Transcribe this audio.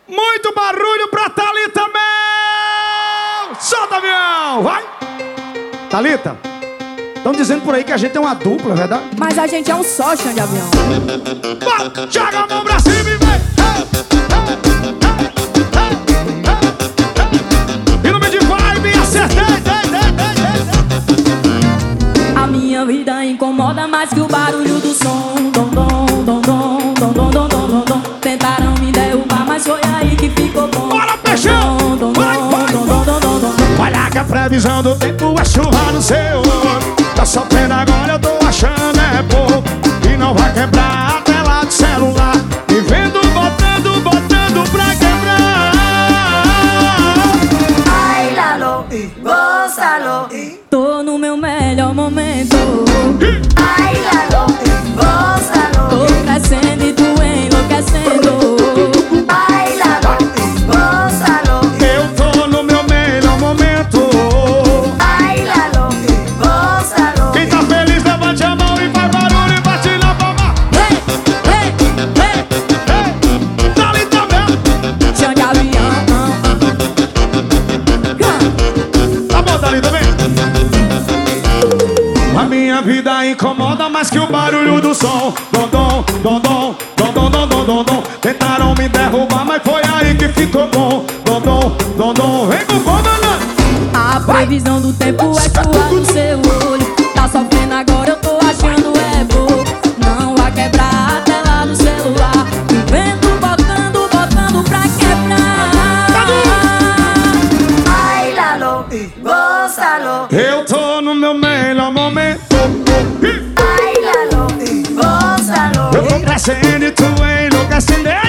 Muito barulho pra Thalita Mel! Solta, avião! Vai! Thalita, estão dizendo por aí que a gente é uma dupla, é verdade? Mas a gente é um só, chão de avião. Vai, joga a mão pra cima e vem! E no meio de vibe, acertei! A minha vida incomoda mais que o barulho do som. Dom, dom, dom, dom, dom, dom, dom, dom, dom. Tentaram me derrubar, mas foi aí que ficou bom. Bora, peixão! Vai, vai! Olha que a previsão do tempo é chuva no seu olho. Tá sofrendo agora, eu tô achando é pouco. E não vai quebrar a tela do celular. Me vendo botando pra quebrar. Bailalo, gózalo. Tô no meu melhor momento. Bailalo, gózalo. Tô crescendo e tu enlouquecendo. Bailalo, gózalo. Eu tô no meu melhor momento. Bailalo, gózalo. Quem tá feliz, levante a mão e faz barulho e bate na palma. Hey, hey, hey. Thalita Mel. Chão de avião. Tá bom, Thalita, vem. A minha vida incomoda mais que o barulho do som. Dom, dom, dom, dom, dom, dom, dom, dom, dom, dom. Tentaram me derrubar, mas foi aí que ficou bom. Dom, dom, dom, dom, vem com comandante. A previsão do tempo é chuva no seu olho. Tá sofrendo agora, eu tô achando é pouco. Não vai quebrar a tela do celular. O vento botando pra quebrar. Bailalo, gózalo. Eu tô no meu melhor momento. Bailalo, gózalo. Eu tô crescendo e tu enlouquecendo.